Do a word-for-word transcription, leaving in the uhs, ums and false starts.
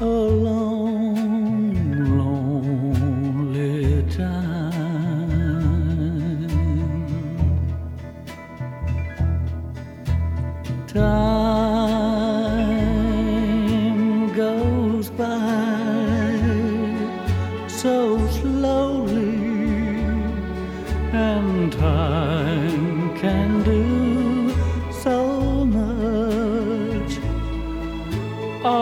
a long, lonely time. Time goes by so slowly, and time can do